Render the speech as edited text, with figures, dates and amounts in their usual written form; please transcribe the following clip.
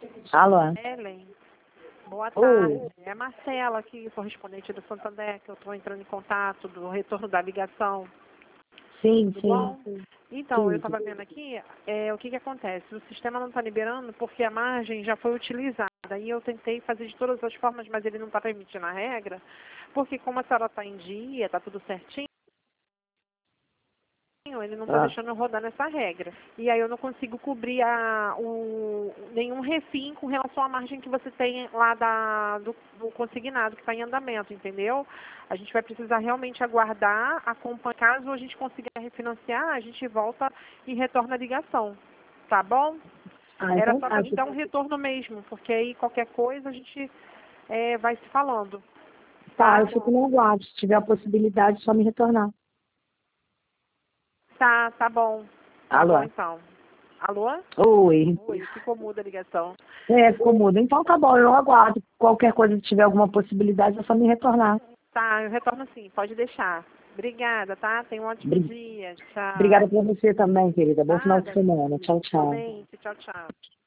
Alô? Ellen, boa Oi. tarde. É a Marcela aqui, correspondente do Santander, que eu estou entrando em contato do retorno da ligação. Sim, Tudo sim. bom? Então, eu Tudo. estava vendo aqui, o que acontece? O sistema não está liberando porque a margem já foi utilizada. E eu tentei fazer de todas as formas, mas ele não está permitindo a regra, porque como a senhora está em dia, está tudo certinho, ele não está Ah, deixando eu rodar nessa regra. E aí eu não consigo cobrir nenhum refim com relação à margem que você tem lá do consignado que está em andamento, entendeu? A gente vai precisar realmente aguardar, acompanhar. Caso a gente consiga refinanciar, a gente volta e retorna a ligação. Tá bom? Era então só tá. para te dar um retorno mesmo, porque aí qualquer coisa a gente vai se falando. Tá, Tá? eu fico no aguardo. Se tiver a possibilidade, é só me retornar. Tá bom. Tá bom Alô? então. Alô? Oi. Oi, ficou muda a ligação. Ficou mudo. Então tá bom, eu aguardo. Qualquer coisa, se tiver alguma possibilidade, é só me retornar. Tá, eu retorno sim, pode deixar. Obrigada, tá? Tenha um ótimo Obri- dia. Tchau. Obrigada pra você também, querida. Bom final de Nada. semana. Tchau, tchau. Igualmente. Tchau, tchau.